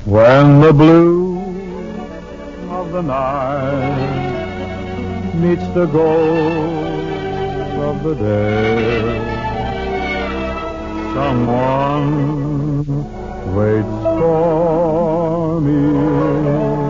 When the blue of the night meets the gold of the day, someone waits for me.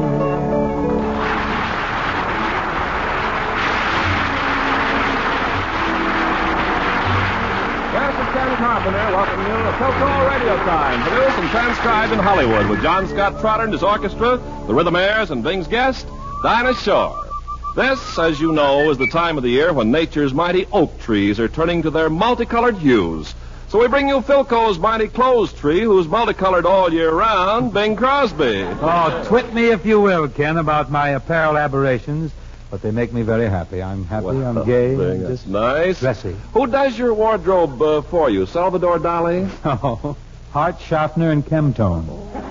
Ken Carpenter, welcome you to Philco Radio Time, produced and transcribed in Hollywood with John Scott Trotter and his orchestra, the Rhythmaires, and Bing's guest, Dinah Shore. This, as you know, is the time of the year when nature's mighty oak trees are turning to their multicolored hues. So we bring you Philco's mighty clothes tree, who's multicolored all year round, Bing Crosby. Oh, twit me if you will, Ken, about my apparel aberrations. But they make me very happy. I'm happy, I'm gay, Bing, just nice. dressy. Who does your wardrobe for you? Salvador Dali? Oh, Hart, Schaffner, and Chemtone.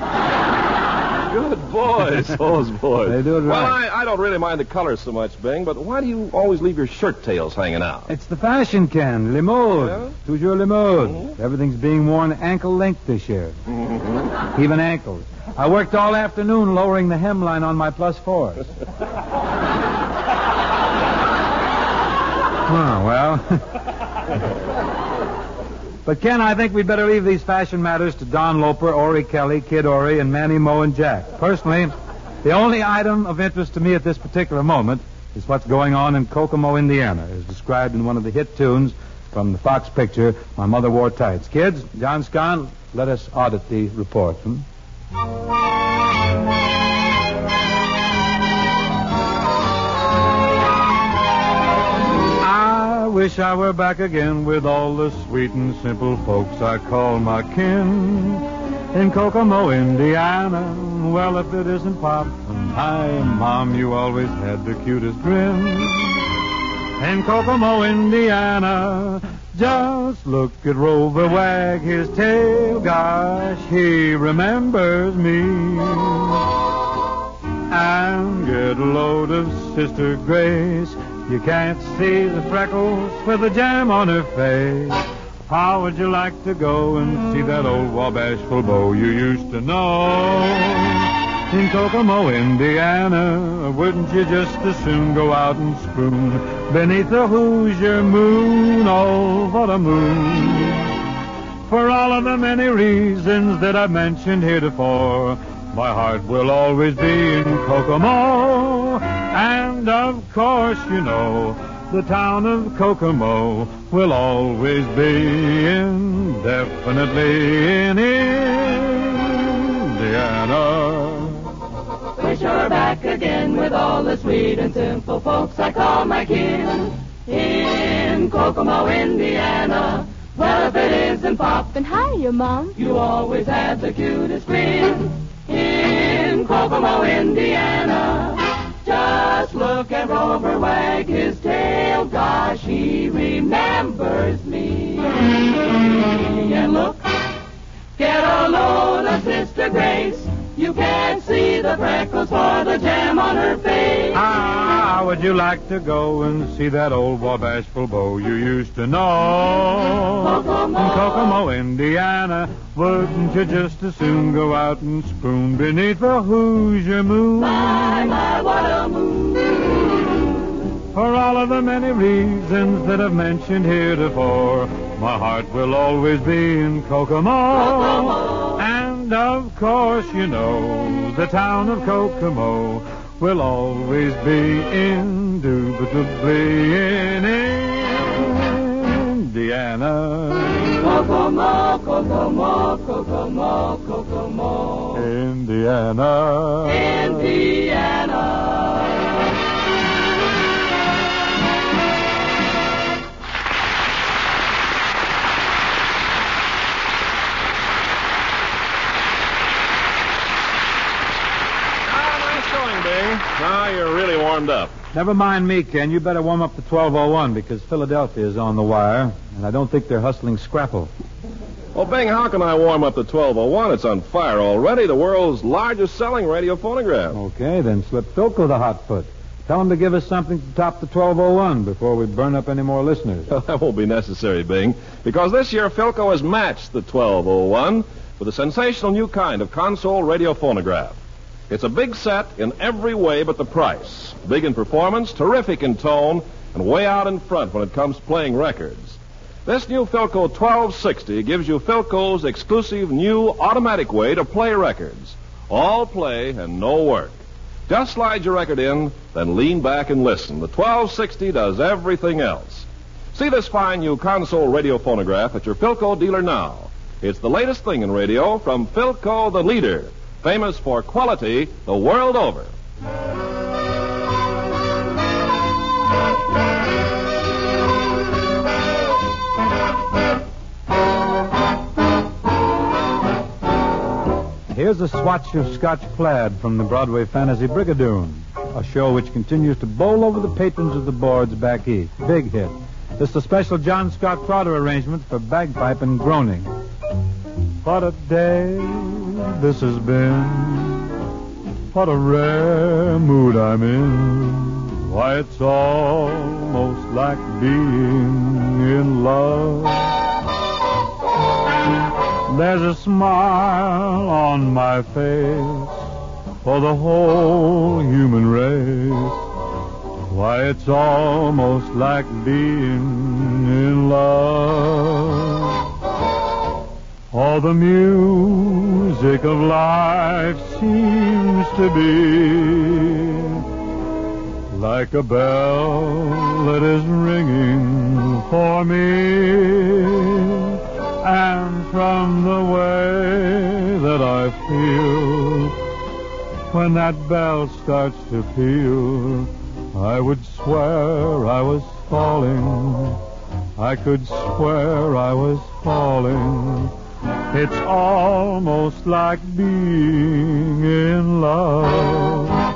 Good boys, those boys. They do it right. Well, I don't really mind the colors so much, Bing, but why do you always leave your shirt tails hanging out? It's the fashion, Ken. Le mode. Yeah? Toujours le mode. Mm-hmm. Everything's being worn ankle length this year. Mm-hmm. Even ankles. I worked all afternoon lowering the hemline on my plus fours. Oh, well. But, Ken, I think we'd better leave these fashion matters to Don Loper, Ori Kelly, Kid Ori, and Manny Moe and Jack. Personally, the only item of interest to me at this particular moment is what's going on in Kokomo, Indiana, as described in one of the hit tunes from the Fox picture, My Mother Wore Tights. Kids, John Scott, let us audit the report. I wish I were back again with all the sweet and simple folks I call my kin. In Kokomo, Indiana, well, if it isn't Pop, hi, Mom, you always had the cutest grin. In Kokomo, Indiana, just look at Rover wag his tail, gosh, he remembers me. And get a load of Sister Grace, you can't see the freckles with the jam on her face. How would you like to go and see that old Wabashful beau you used to know? In Kokomo, Indiana, wouldn't you just as soon go out and spoon beneath the Hoosier moon? Oh, what a moon. For all of the many reasons that I've mentioned heretofore, my heart will always be in Kokomo. And of course, you know, the town of Kokomo will always be indefinitely in Indiana. Wish I were back again with all the sweet and simple folks I call my kin. In Kokomo, Indiana. Well, if it isn't Pop, then hiya, Mom. You always had the cutest grin. In Kokomo, Indiana. Just look at Rover wag his tail. Gosh, he remembers me. And look, get a load of Sister Grace. You can't see the freckles for the jam on her face. How would you like to go and see that old Wabashful beau you used to know? Kokomo. In Kokomo, Indiana, wouldn't you just as soon go out and spoon beneath the Hoosier moon? My, what a moon. For all of the many reasons that I've mentioned heretofore, my heart will always be in Kokomo. Kokomo. And of course, you know, the town of Kokomo will always be indubitably in Indiana. Kokomo, Kokomo, Kokomo, Kokomo. Indiana. Indiana. Now you're really warmed up. Never mind me, Ken. You better warm up to 1201 because Philadelphia is on the wire, and I don't think they're hustling Scrapple. Well, Bing, how can I warm up to 1201? It's on fire already, the world's largest selling radio phonograph. Okay, then slip Philco the hot foot. Tell him to give us something to top the 1201 before we burn up any more listeners. Well, that won't be necessary, Bing, because this year Philco has matched the 1201 with a sensational new kind of console radio phonograph. It's a big set in every way but the price. Big in performance, terrific in tone, and way out in front when it comes to playing records. This new Philco 1260 gives you Philco's exclusive new automatic way to play records. All play and no work. Just slide your record in, then lean back and listen. The 1260 does everything else. See this fine new console radio phonograph at your Philco dealer now. It's the latest thing in radio from Philco, the leader, famous for quality the world over. Here's a swatch of Scotch plaid from the Broadway Fantasy Brigadoon, a show which continues to bowl over the patrons of the boards back east. Big hit. This is a special John Scott Trotter arrangement for bagpipe and groaning. What a day this has been. What a rare mood I'm in. Why, it's almost like being in love. There's a smile on my face for the whole human race. Why, it's almost like being in love. All the music of life seems to be like a bell that is ringing for me. And from the way that I feel when that bell starts to peal, I would swear I was falling. I could swear I was falling. It's almost like being in love.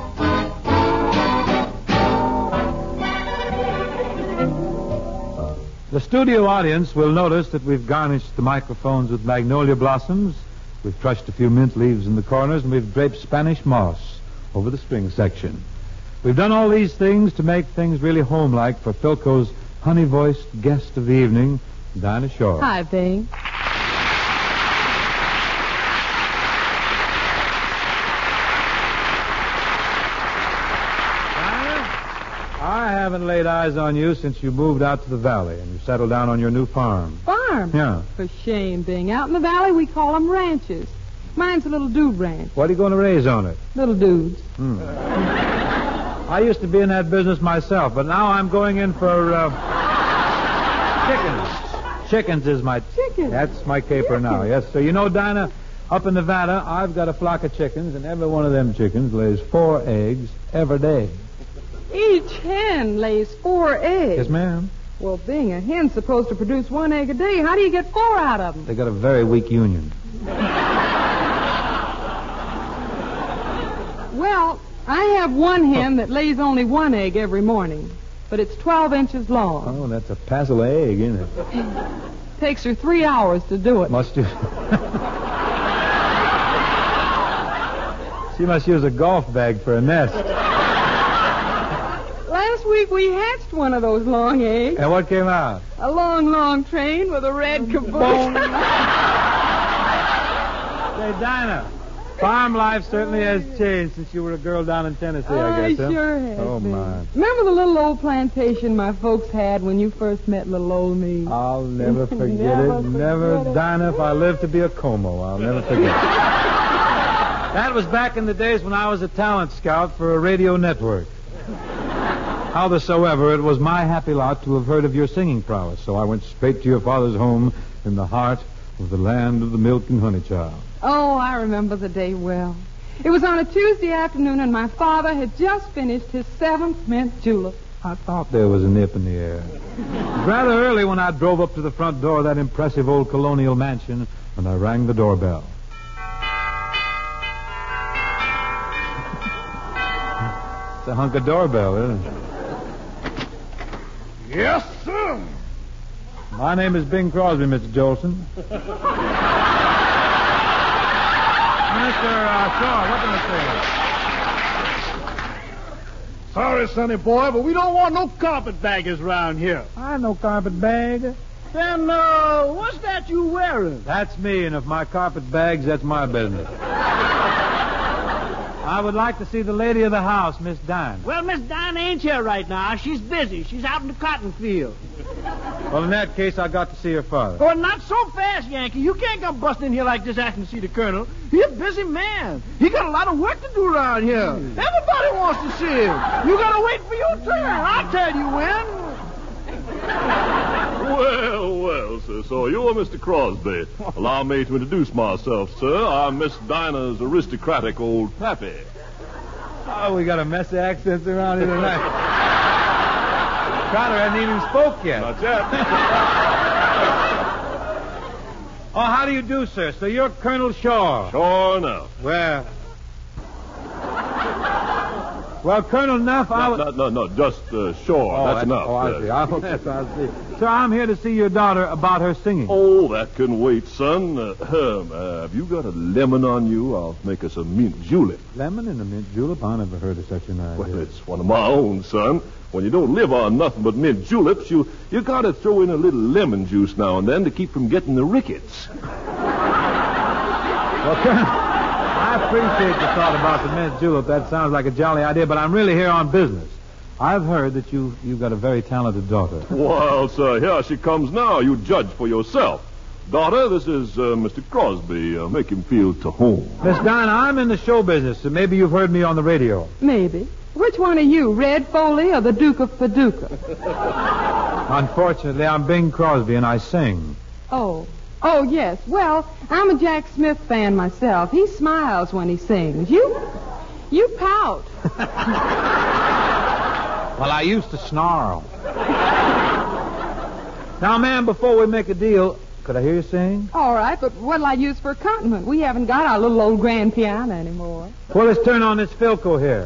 The studio audience will notice that we've garnished the microphones with magnolia blossoms, we've crushed a few mint leaves in the corners, and we've draped Spanish moss over the string section. We've done all these things to make things really homelike for Philco's honey-voiced guest of the evening, Dinah Shore. Hi, Bing. I haven't laid eyes on you since you moved out to the valley and you settled down on your new farm. Farm? Yeah. For shame, Bing. Out in the valley, we call them ranches. Mine's a little dude ranch. What are you going to raise on it? Little dudes. I used to be in that business myself, but now I'm going in for chickens. Chickens is my... Chickens? That's my caper now, yes. So you know, Dinah, up in Nevada, I've got a flock of chickens, and every one of them chickens lays 4 eggs every day. Each hen lays 4 eggs. Yes, ma'am. Well, Bing, a hen's supposed to produce 1 egg a day. How do you get 4 out of them? They got a very weak union. Well, I have 1 hen that lays only 1 egg every morning, but it's 12 inches long. Oh, that's a passel egg, isn't it? Takes her 3 hours to do it. Must you? She must use a golf bag for a nest. Last week we hatched one of those long eggs. And what came out? A long, long train with a red caboose. Say, Dinah, farm life certainly has changed since you were a girl down in Tennessee, I guess. Sure has. Oh, been. my. Remember the little old plantation my folks had when you first met little old me? I'll never forget it. Never forget it. Dinah, if I live to be a Como, I'll never forget it. That was back in the days when I was a talent scout for a radio network. Howsoever, it was my happy lot to have heard of your singing prowess, so I went straight to your father's home in the heart of the land of the milk and honey child. Oh, I remember the day well. It was on a Tuesday afternoon, and my father had just finished his 7th mint julep. I thought there was a nip in the air. It was rather early when I drove up to the front door of that impressive old colonial mansion, and I rang the doorbell. It's a hunk of doorbell, isn't it? Yes, sir. My name is Bing Crosby, Mr. Jolson. Mr. Shaw, what can I say? Sorry, sonny boy, but we don't want no carpetbaggers around here. I have no carpetbagger. Then, what's that you wearing? That's me, and if my carpet bags, that's my business. I would like to see the lady of the house, Miss Dinah. Well, Miss Dinah ain't here right now. She's busy. She's out in the cotton field. Well, in that case, I got to see her father. Oh, not so fast, Yankee. You can't come busting in here like this asking to see the colonel. He's a busy man. He got a lot of work to do around here. Everybody wants to see him. You gotta wait for your turn. I'll tell you when. Well, sir, so you're Mr. Crosby. Allow me to introduce myself, sir. I'm Miss Dinah's aristocratic old pappy. Oh, we got a mess of accents around here tonight. Trotter hasn't even spoke yet. Not yet. Oh, how do you do, sir? So you're Colonel Shaw. Sure enough. Well, Colonel Nuff, No, just Shaw. That's enough. Oh, I see. I see. Sir, I'm here to see your daughter about her singing. Oh, that can wait, son. Have you got a lemon on you? I'll make us a mint julep. Lemon and a mint julep? I never heard of such an idea. Well, it's one of my own, son. When you don't live on nothing but mint juleps, you got to throw in a little lemon juice now and then to keep from getting the rickets. Well, Colonel, I appreciate the thought about the mint julep. That sounds like a jolly idea, but I'm really here on business. I've heard that you've got a very talented daughter. Well, sir, here she comes now. You judge for yourself. Daughter, this is Mr. Crosby. Make him feel to home. Miss Dinah, I'm in the show business, so maybe you've heard me on the radio. Maybe. Which one are you, Red Foley or the Duke of Paducah? Unfortunately, I'm Bing Crosby, and I sing. Oh, yes. Well, I'm a Jack Smith fan myself. He smiles when he sings. You pout. Well, I used to snarl. Now, ma'am, before we make a deal, could I hear you sing? All right, but what'll I use for accompaniment? We haven't got our little old grand piano anymore. Well, let's turn on this Philco here.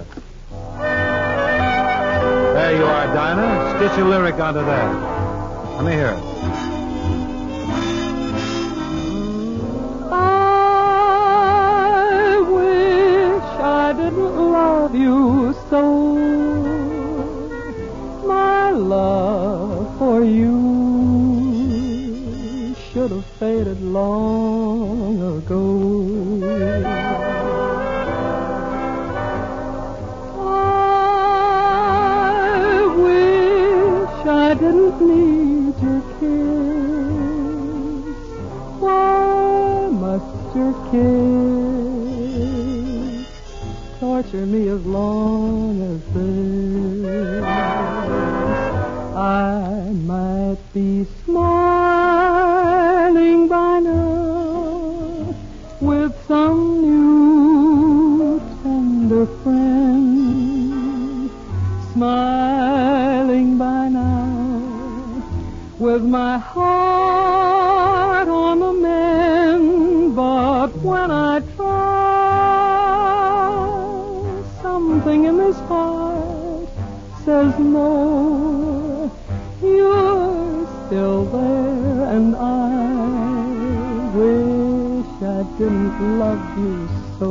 There you are, Dinah. Stitch a lyric onto that. Let me hear it. I wish I didn't love you so. My love for you should have faded long ago. I didn't need your kiss. Why must your kiss torture me as long as this? I might be smiling by now with some new tender friend, smiling by now with my heart on the mend, but when I try, something in this heart says no. You're still there, and I wish I didn't love you so.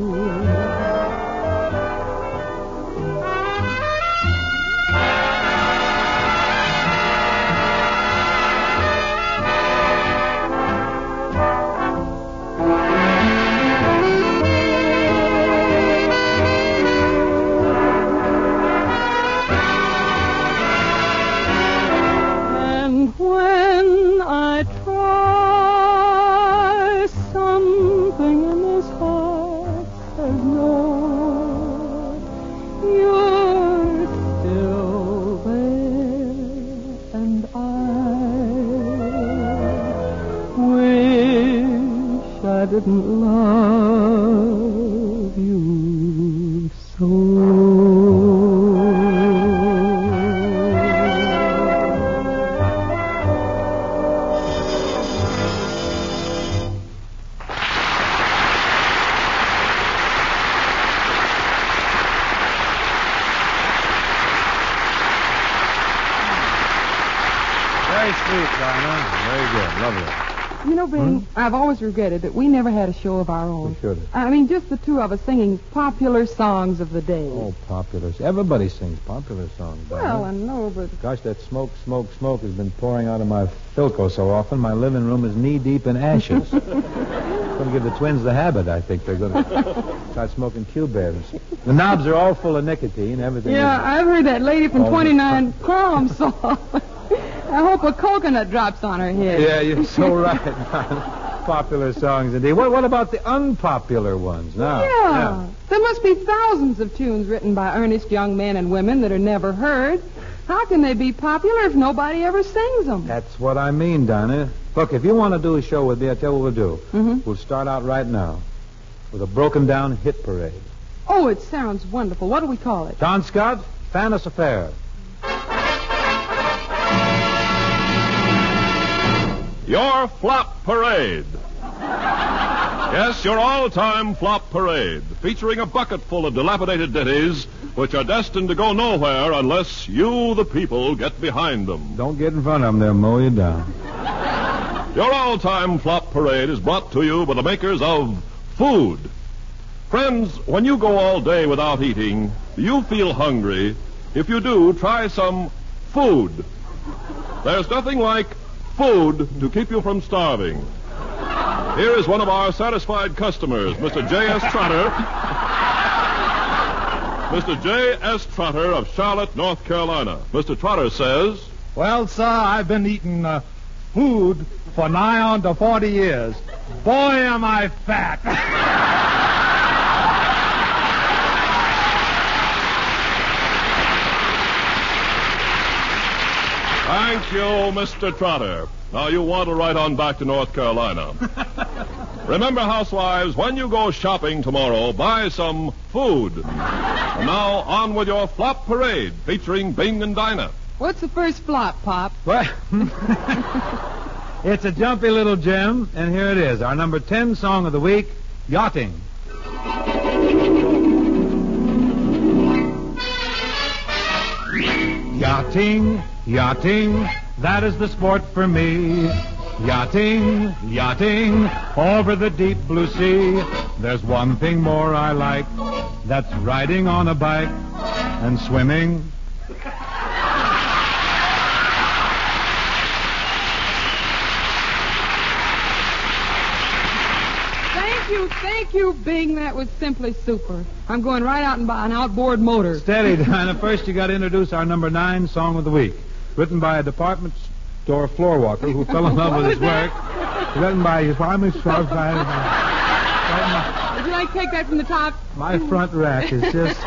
I didn't love you so. Very sweet, Dinah. Very good. Lovely. You know, Bing, I've always regretted that we never had a show of our own. We should have. I mean, just the two of us singing popular songs of the day. Oh, popular. Everybody sings popular songs. Well, Dinah. I know, but... Gosh, that smoke has been pouring out of my Philco so often, my living room is knee-deep in ashes. It's going to give the twins the habit, I think. They're going to start smoking Q-Bevs. The knobs are all full of nicotine. Everything Yeah, is... I've heard that lady from Oh, 29 Palm song. I hope a coconut drops on her head. Yeah, you're so right. Popular songs indeed. What about the unpopular ones now? Yeah. There must be thousands of tunes written by earnest young men and women that are never heard. How can they be popular if nobody ever sings them? That's what I mean, Dinah. Look, if you want to do a show with me, I'll tell you what we'll do. Mm-hmm. We'll start out right now with a broken-down hit parade. Oh, it sounds wonderful. What do we call it? John Scott, Fannis Affair. Your Flop Parade. Yes, your all-time flop parade, featuring a bucket full of dilapidated ditties which are destined to go nowhere unless you, the people, get behind them. Don't get in front of them. They'll mow you down. Your all-time flop parade is brought to you by the makers of food. Friends, when you go all day without eating, do you feel hungry? If you do, try some food. There's nothing like food to keep you from starving. Here is one of our satisfied customers, Mr. J.S. Trotter. Mr. J.S. Trotter of Charlotte, North Carolina. Mr. Trotter says... Well, sir, I've been eating food for nigh on to 40 years. Boy, am I fat. Thank you, Mr. Trotter. Now you want to ride on back to North Carolina. Remember, housewives, when you go shopping tomorrow, buy some food. And now on with your flop parade, featuring Bing and Dinah. What's the first flop, Pop? Well, it's a jumpy little gem, and here it is, our number 10 song of the week, Yachting. Yachting, yachting, that is the sport for me. Yachting, yachting, over the deep blue sea. There's one thing more I like, that's riding on a bike and swimming. Thank you, Bing. That was simply super. I'm going right out and buy an outboard motor. Steady, Dinah. First, you got to introduce our number 9 song of the week. Written by a department store floor walker who fell in love with his work. Written by a department store... Would you like to take that from the top? My front rack is just...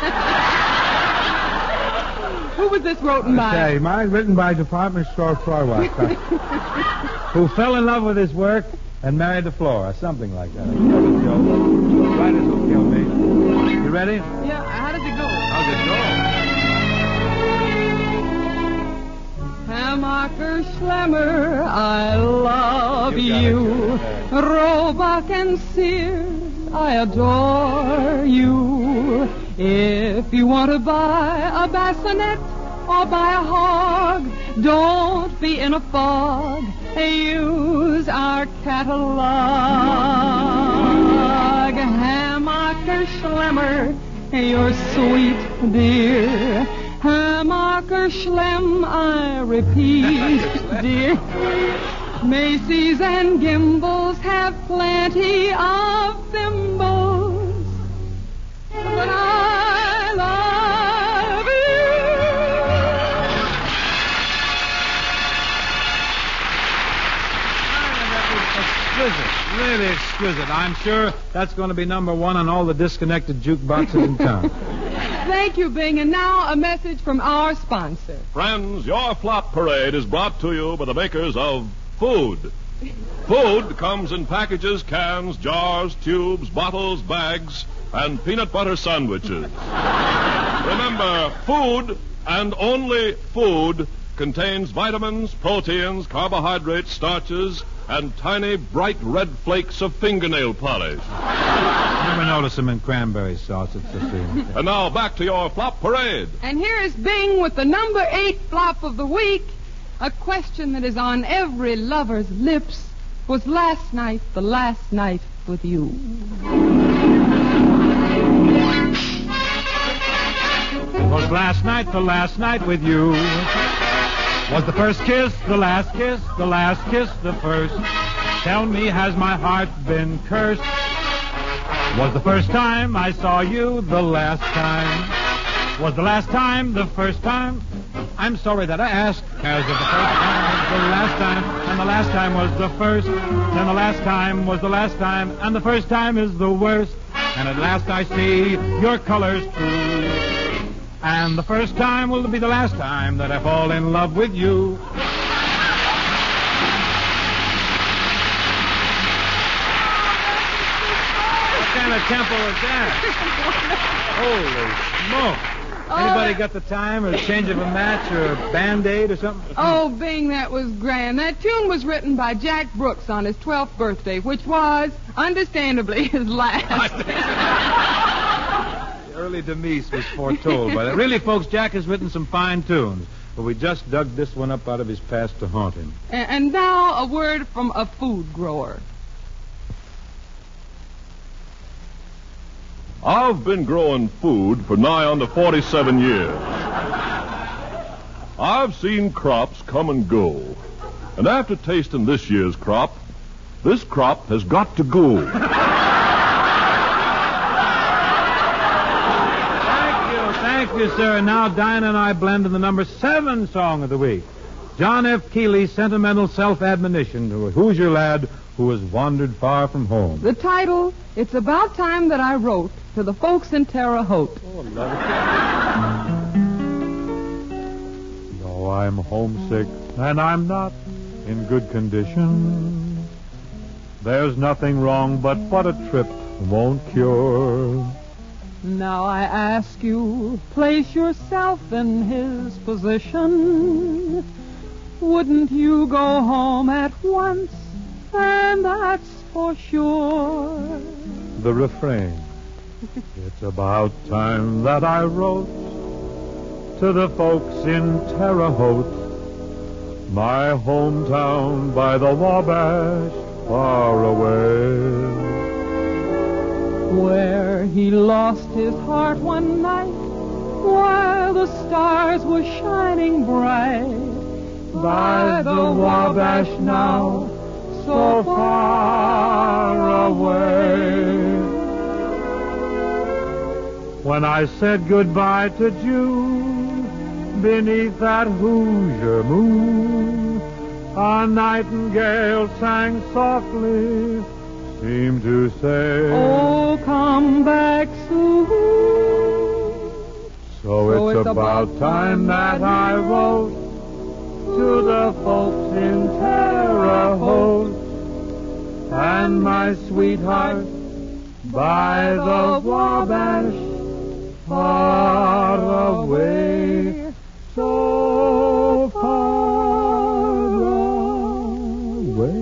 Who was this written by? Okay, mine written by a department store floor walker who fell in love with his work and married the floor, or something like that. Writers will kill me. You ready? Yeah, how does it go? How's it go? Hammacher Schlemmer, I love you. Roebuck and Sears, I adore you. If you want to buy a bassinet or buy a hog, don't be in a fog. Use our catalog. Hammacher Schlemmer, you're sweet, dear. Hammacher Schlem, I repeat, dear. Macy's and Gimbels have plenty of thimbles, but I love you. Exquisite, really exquisite. I'm sure that's going to be number 1 on all the disconnected jukeboxes in town. Thank you, Bing. And now a message from our sponsor. Friends, your flop parade is brought to you by the makers of food. Food comes in packages, cans, jars, tubes, bottles, bags, and peanut butter sandwiches. Remember, food, and only food, contains vitamins, proteins, carbohydrates, starches, and tiny, bright red flakes of fingernail polish. Never notice them in cranberry sauce. It's just And now back to your flop parade. And here is Bing with the number 8 flop of the week. A question that is on every lover's lips. Was last night the last night with you? Was last night the last night with you? Was the first kiss the last kiss, the last kiss the first? Tell me, has my heart been cursed? Was the first time I saw you the last time? Was the last time the first time? I'm sorry that I asked, as if the first time was the last time, and the last time was the first, then the last time was the last time, and the first time is the worst, and at last I see your colors true. And the first time will be the last time that I fall in love with you. What kind of tempo is that? Holy smoke. Anybody got the time or a change of a match or a Band-Aid or something? Oh, Bing, that was grand. That tune was written by Jack Brooks on his 12th birthday, which was, understandably, his last. Early demise was foretold by that. Really, folks, Jack has written some fine tunes, but we just dug this one up out of his past to haunt him. And now a word from a food grower. I've been growing food for nigh on to 47 years. I've seen crops come and go. And after tasting this year's crop, this crop has got to go. Thank you, sir. And now Dinah and I blend in the number 7 song of the week. John F. Keely's sentimental self-admonition to a Hoosier lad who has wandered far from home. The title, It's About Time That I Wrote to the Folks in Terre Haute. Oh, love it. Though I'm homesick and I'm not in good condition, there's nothing wrong but what a trip won't cure. Now I ask you, place yourself in his position. Wouldn't you go home at once? And that's for sure. The refrain. It's about time that I wrote to the folks in Terre Haute, my hometown by the Wabash, far away. Where he lost his heart one night while the stars were shining bright. By the Wabash now, so far away. When I said goodbye to June beneath that Hoosier moon, a nightingale sang softly, seemed to say, oh, come back soon. So it's about time that I wrote to the folks in Terre Haute, and my sweetheart by the Wabash, far away, so far away.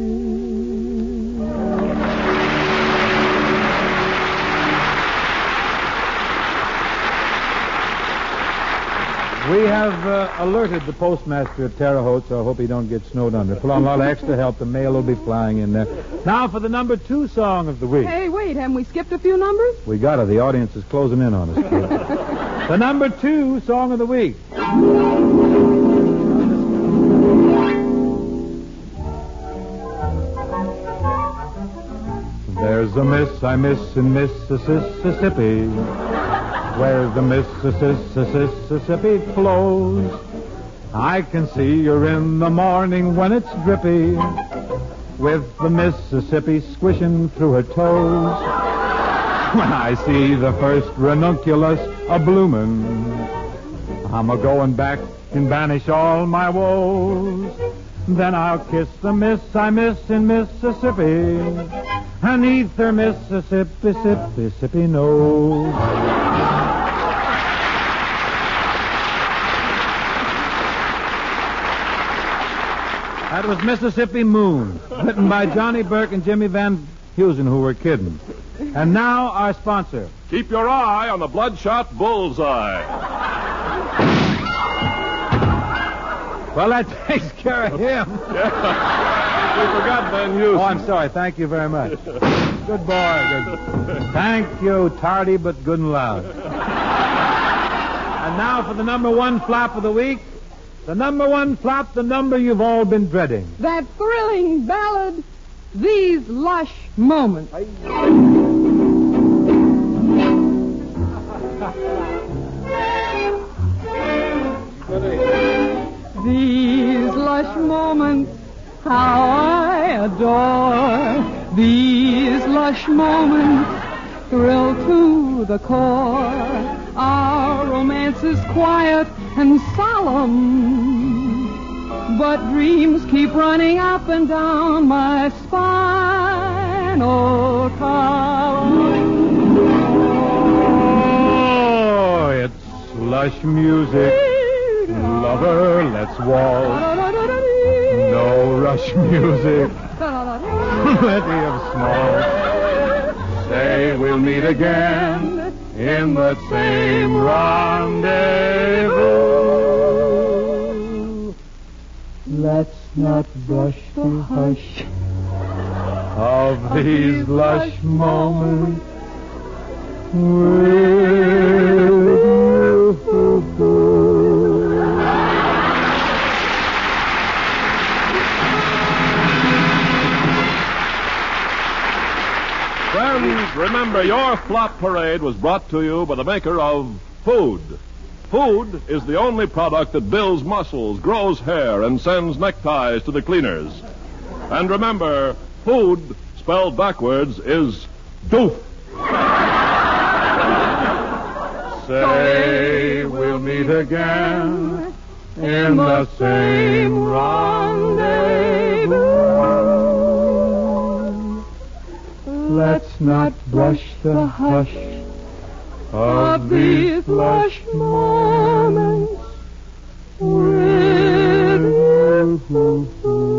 We have alerted the postmaster at Terre Haute, so I hope he don't get snowed under. Pull on a lot of extra help. The mail will be flying in there. Now for the number 2 song of the week. Hey, wait, haven't we skipped a few numbers? We got it. The audience is closing in on us. The number 2 song of the week. There's a miss I miss in Mississippi, where the Mississippi flows. I can see her in the morning when it's drippy, with the Mississippi squishing through her toes. When I see the first ranunculus a-bloomin', I'm a-goin' back and banish all my woes. Then I'll kiss the miss I miss in Mississippi, beneath her Mississippi nose. That was Mississippi Moon, written by Johnny Burke and Jimmy Van Heusen, who were kidding. And now our sponsor. Keep your eye on the bloodshot bullseye. Well, that takes care of him. Yeah. forgot Ben Houston. Oh, I'm sorry. Thank you very much. Good boy. Good. Thank you, tardy but good and loud. And now for the number one flop of the week. The number one flop, the number you've all been dreading. That thrilling ballad, These Lush Moments. These lush moments, how I adore. These lush moments thrill to the core. Our romance is quiet and solemn, but dreams keep running up and down my spinal column. Oh, it's lush music. Lover, let's waltz. No rush music. Plenty of small. Say we'll meet again in the same rendezvous. Let's not brush the hush of these lush moments with you. Friends, remember, your flop parade was brought to you by the maker of Food. Food is the only product that builds muscles, grows hair, and sends neckties to the cleaners. And remember, Food, spelled backwards, is doof. Say we'll meet again in the same rendezvous. Let's not brush the hush of these lush moments with you.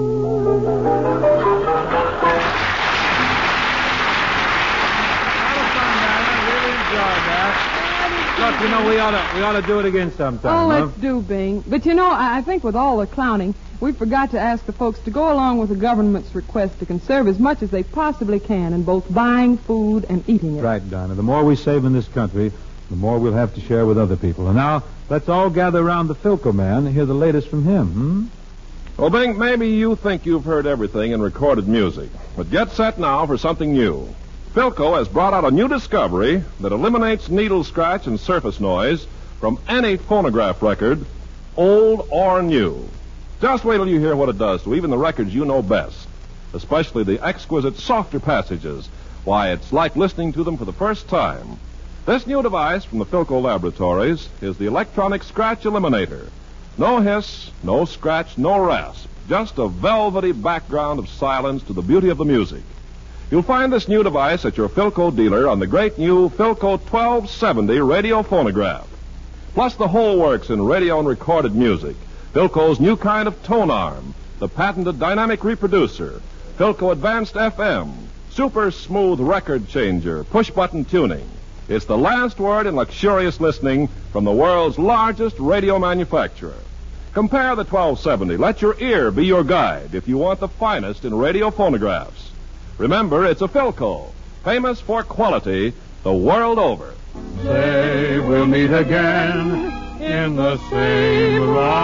Look, you know, we ought to do it again sometime. Oh, let's do, Bing. But you know, I think with all the clowning, we forgot to ask the folks to go along with the government's request to conserve as much as they possibly can in both buying food and eating it. Right, Donna. The more we save in this country, the more we'll have to share with other people. And now, let's all gather around the Philco man and hear the latest from him, Well, Bing, maybe you think you've heard everything in recorded music. But get set now for something new. Philco has brought out a new discovery that eliminates needle scratch and surface noise from any phonograph record, old or new. Just wait till you hear what it does to even the records you know best, especially the exquisite softer passages. Why, it's like listening to them for the first time. This new device from the Philco Laboratories is the electronic scratch eliminator. No hiss, no scratch, no rasp. Just a velvety background of silence to the beauty of the music. You'll find this new device at your Philco dealer on the great new Philco 1270 radio phonograph. Plus the whole works in radio and recorded music. Philco's new kind of tone arm, the patented dynamic reproducer, Philco Advanced FM, super smooth record changer, push-button tuning. It's the last word in luxurious listening from the world's largest radio manufacturer. Compare the 1270. Let your ear be your guide if you want the finest in radio phonographs. Remember, it's a Philco, famous for quality the world over. Say we'll meet again in the same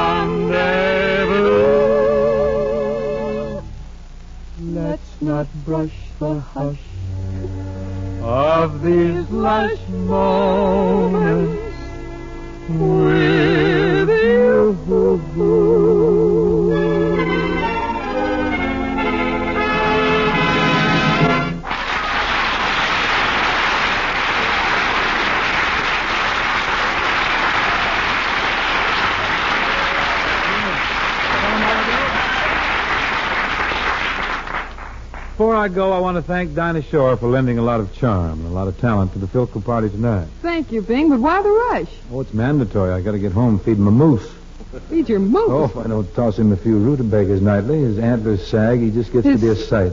rendezvous. Let's not brush the hush of these lush moments with you. Before I go, I want to thank Dinah Shore for lending a lot of charm and a lot of talent to the Philco party tonight. Thank you, Bing, but why the rush? Oh, it's mandatory. I got to get home and feed my moose. Feed your moose? Oh, if I don't toss him a few rutabagas nightly, his antlers sag. He just gets to be a sight.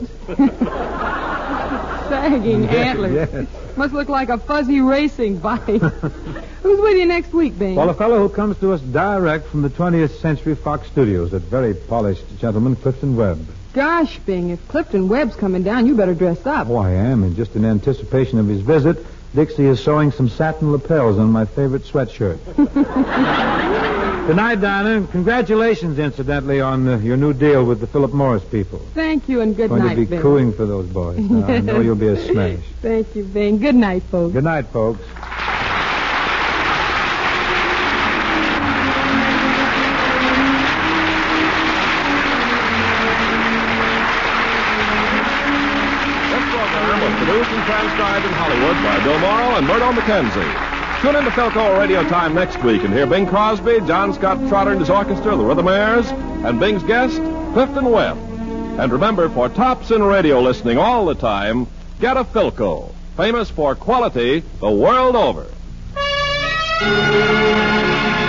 Sagging antlers. Yes. Must look like a fuzzy racing bike. Who's with you next week, Bing? Well, a fellow who comes to us direct from the 20th Century Fox Studios, that very polished gentleman, Clifton Webb. Gosh, Bing, if Clifton Webb's coming down, you better dress up. Oh, I am, and just in anticipation of his visit, Dixie is sewing some satin lapels on my favorite sweatshirt. Good night, Dinah. Congratulations, incidentally, on your new deal with the Philip Morris people. Thank you, and good Going night, to be Bing. cooing for those boys. I know you'll be a smash. Thank you, Bing. Good night, folks. Good night, folks. Produced and transcribed in Hollywood by Bill Morrow and Murdo McKenzie. Tune in to Philco Radio Time next week and hear Bing Crosby, John Scott Trotter and his orchestra, the Rhythmaires, and Bing's guest, Clifton Webb. And remember, for tops in radio listening all the time, get a Philco, famous for quality the world over.